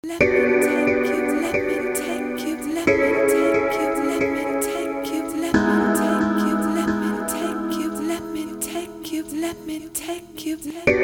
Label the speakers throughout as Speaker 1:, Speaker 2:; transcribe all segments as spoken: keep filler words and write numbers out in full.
Speaker 1: Let me take you, let me take you, let me take you, let me take you, let me take you, let me take you, let me take you, let me take you, let me take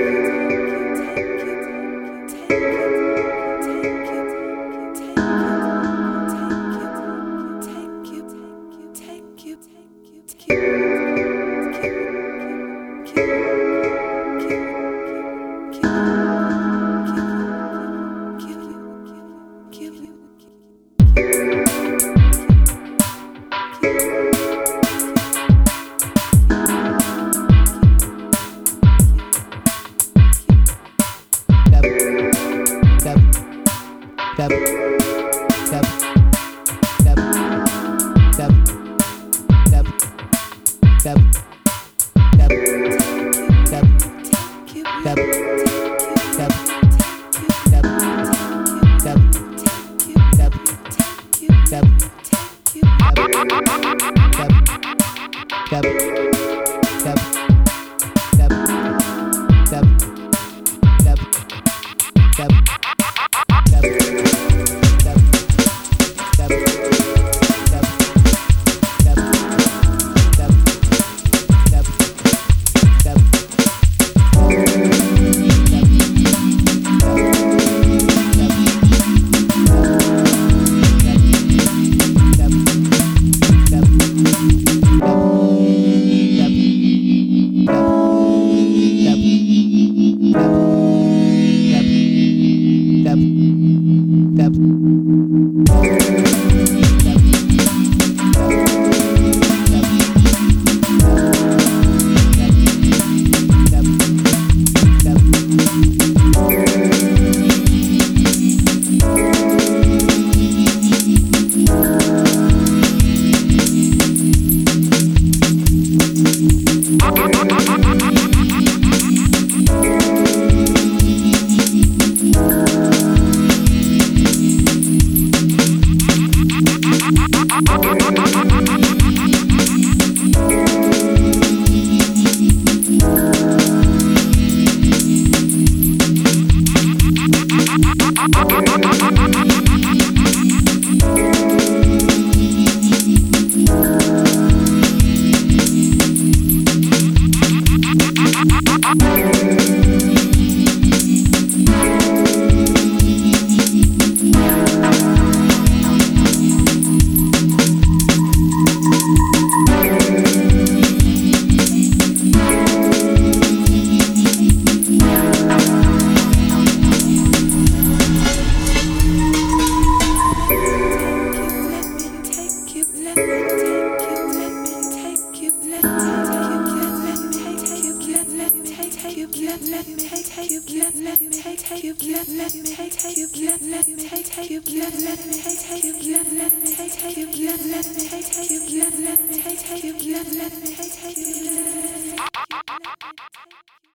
Speaker 1: you, let me take you.